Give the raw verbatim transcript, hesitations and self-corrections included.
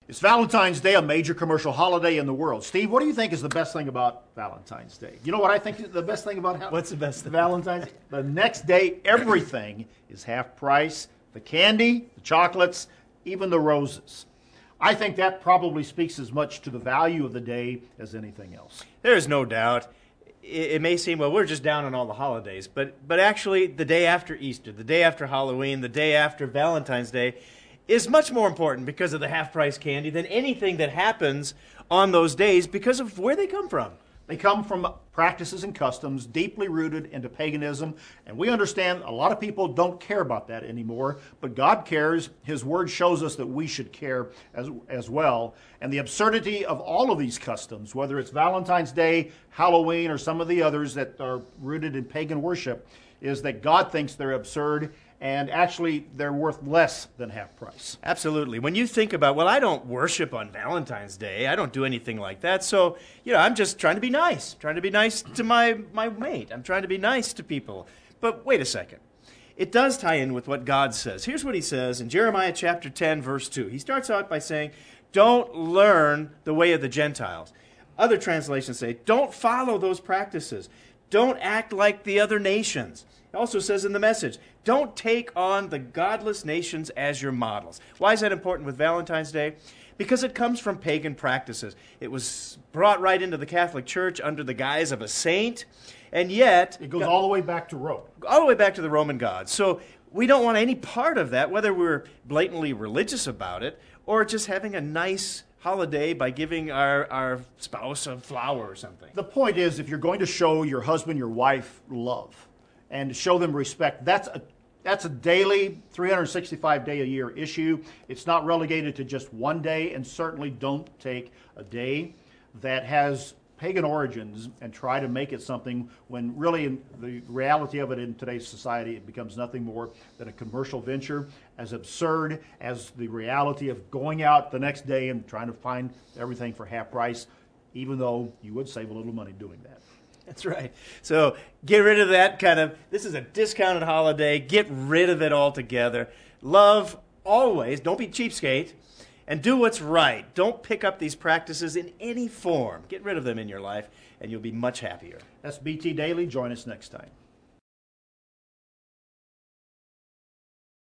It's Valentine's Day, a major commercial holiday in the world. Steve, what do you think is the best thing about Valentine's Day? You know what I think is the best thing about ha- What's the best thing? Valentine's Day? The next day, everything is half price. The candy, the chocolates, even the roses. I think that probably speaks as much to the value of the day as anything else. There is no doubt. It, it may seem, well, we're just down on all the holidays, but but actually the day after Easter, the day after Halloween, the day after Valentine's Day is much more important because of the half-price candy than anything that happens on those days because of where they come from. They come from practices and customs deeply rooted into paganism, and we understand a lot of people don't care about that anymore, but God cares. His word shows us that we should care as, as well. And the absurdity of all of these customs, whether it's Valentine's Day, Halloween, or some of the others that are rooted in pagan worship, is that God thinks they're absurd, and actually they're worth less than half price. Absolutely. When you think about, well, I don't worship on Valentine's Day. I don't do anything like that. So, you know, I'm just trying to be nice, trying to be nice to my, my mate. I'm trying to be nice to people. But wait a second. It does tie in with what God says. Here's what he says in Jeremiah chapter ten, verse two. He starts out by saying, don't learn the way of the Gentiles. Other translations say, don't follow those practices. Don't act like the other nations. It also says in the Message, don't take on the godless nations as your models. Why is that important with Valentine's Day? Because it comes from pagan practices. It was brought right into the Catholic Church under the guise of a saint, and yet... It goes all the way back to Rome. All the way back to the Roman gods. So we don't want any part of that, whether we're blatantly religious about it or just having a nice holiday by giving our, our spouse a flower or something. The point is, if you're going to show your husband, your wife love, and show them respect, that's a that's a daily, three hundred sixty-five day a year issue. It's not relegated to just one day, and certainly don't take a day that has pagan origins and try to make it something when really in the reality of it in today's society, it becomes nothing more than a commercial venture, as absurd as the reality of going out the next day and trying to find everything for half price, even though you would save a little money doing that. That's right. So get rid of that kind of, this is a discounted holiday. Get rid of it altogether. Love always, don't be cheapskate, and do what's right. Don't pick up these practices in any form. Get rid of them in your life, and you'll be much happier. That's B T Daily. Join us next time.